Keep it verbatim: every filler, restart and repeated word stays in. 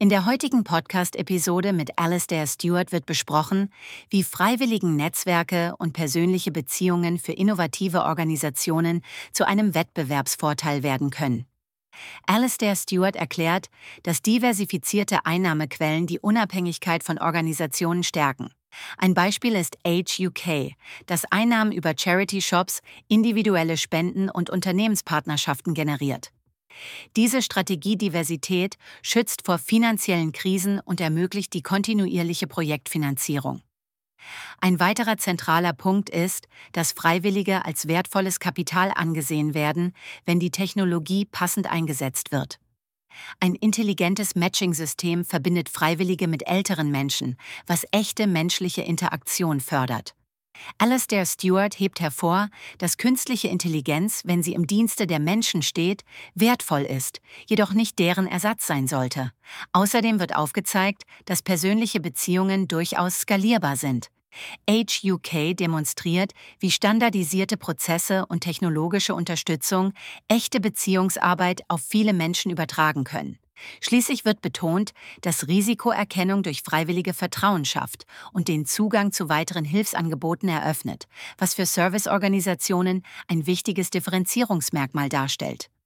In der heutigen Podcast-Episode mit Alastair Stewart wird besprochen, wie freiwilligen Netzwerke und persönliche Beziehungen für innovative Organisationen zu einem Wettbewerbsvorteil werden können. Alastair Stewart erklärt, dass diversifizierte Einnahmequellen die Unabhängigkeit von Organisationen stärken. Ein Beispiel ist Age U K, das Einnahmen über Charity-Shops, individuelle Spenden und Unternehmenspartnerschaften generiert. Diese Strategiediversität schützt vor finanziellen Krisen und ermöglicht die kontinuierliche Projektfinanzierung. Ein weiterer zentraler Punkt ist, dass Freiwillige als wertvolles Kapital angesehen werden, wenn die Technologie passend eingesetzt wird. Ein intelligentes Matching-System verbindet Freiwillige mit älteren Menschen, was echte menschliche Interaktion fördert. Alastair Stewart hebt hervor, dass künstliche Intelligenz, wenn sie im Dienste der Menschen steht, wertvoll ist, jedoch nicht deren Ersatz sein sollte. Außerdem wird aufgezeigt, dass persönliche Beziehungen durchaus skalierbar sind. Age U K demonstriert, wie standardisierte Prozesse und technologische Unterstützung echte Beziehungsarbeit auf viele Menschen übertragen können. Schließlich wird betont, dass Risikoerkennung durch Freiwillige Vertrauen schafft und den Zugang zu weiteren Hilfsangeboten eröffnet, was für Serviceorganisationen ein wichtiges Differenzierungsmerkmal darstellt.